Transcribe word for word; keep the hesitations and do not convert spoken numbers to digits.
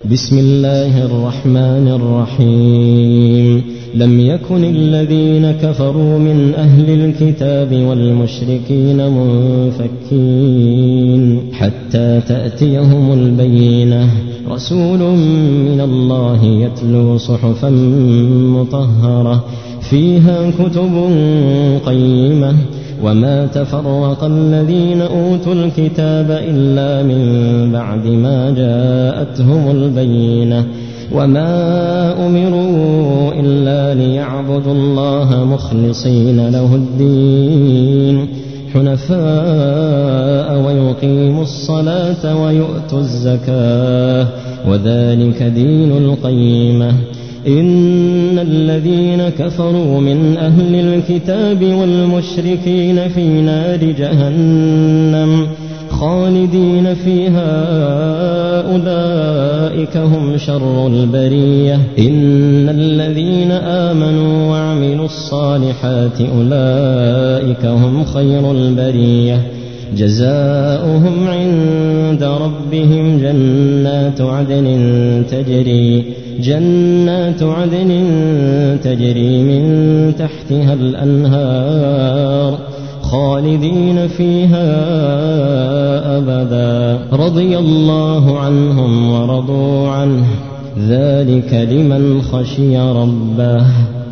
بسم الله الرحمن الرحيم لم يكن الذين كفروا من أهل الكتاب والمشركين منفكين حتى تأتيهم البينة رسول من الله يتلو صحفا مطهرة فيها كتب قيمة وما تفرق الذين أوتوا الكتاب إلا من بعد ما جاءتهم البينة وما أمروا إلا ليعبدوا الله مخلصين له الدين حنفاء ويقيموا الصلاة ويؤتوا الزكاة وذلك دين القيمة إن الذين كفروا من أهل الكتاب والمشركين في نار جهنم خالدين فيها أولئك هم شر البرية إن الذين آمنوا وعملوا الصالحات أولئك هم خير البرية جزاؤهم عند ربهم جنات عدن تجري جنات عدن تجري من تحتها الأنهار خالدين فيها أبدا رضي الله عنهم ورضوا عنه ذلك لمن خشي ربه.